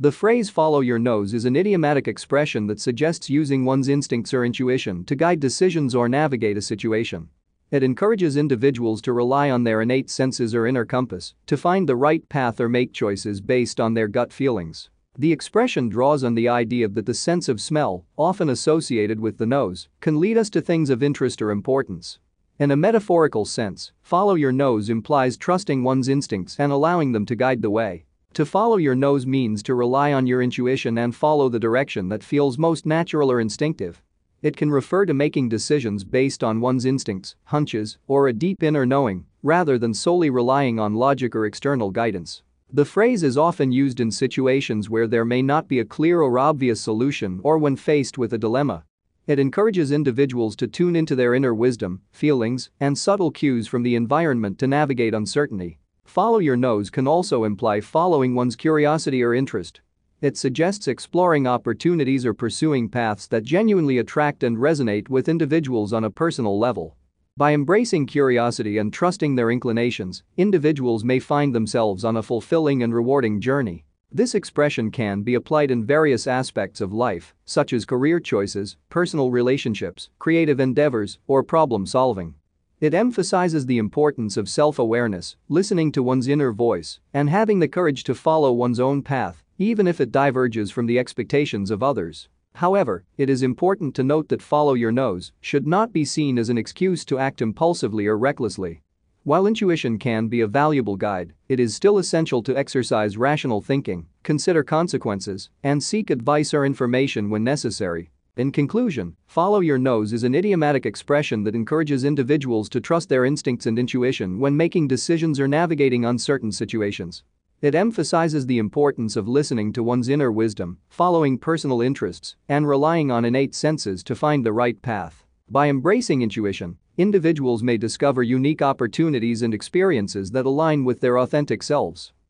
The phrase "follow your nose" is an idiomatic expression that suggests using one's instincts or intuition to guide decisions or navigate a situation. It encourages individuals to rely on their innate senses or inner compass to find the right path or make choices based on their gut feelings. The expression draws on the idea that the sense of smell, often associated with the nose, can lead us to things of interest or importance. In a metaphorical sense, follow your nose implies trusting one's instincts and allowing them to guide the way. To follow your nose means to rely on your intuition and follow the direction that feels most natural or instinctive. It can refer to making decisions based on one's instincts, hunches, or a deep inner knowing, rather than solely relying on logic or external guidance. The phrase is often used in situations where there may not be a clear or obvious solution or when faced with a dilemma. It encourages individuals to tune into their inner wisdom, feelings, and subtle cues from the environment to navigate uncertainty. Follow your nose can also imply following one's curiosity or interest. It suggests exploring opportunities or pursuing paths that genuinely attract and resonate with individuals on a personal level. By embracing curiosity and trusting their inclinations, individuals may find themselves on a fulfilling and rewarding journey. This expression can be applied in various aspects of life, such as career choices, personal relationships, creative endeavors, or problem solving. It emphasizes the importance of self-awareness, listening to one's inner voice, and having the courage to follow one's own path, even if it diverges from the expectations of others. However, it is important to note that follow your nose should not be seen as an excuse to act impulsively or recklessly. While intuition can be a valuable guide, it is still essential to exercise rational thinking, consider consequences, and seek advice or information when necessary. In conclusion, follow your nose is an idiomatic expression that encourages individuals to trust their instincts and intuition when making decisions or navigating uncertain situations. It emphasizes the importance of listening to one's inner wisdom, following personal interests, and relying on innate senses to find the right path. By embracing intuition, individuals may discover unique opportunities and experiences that align with their authentic selves.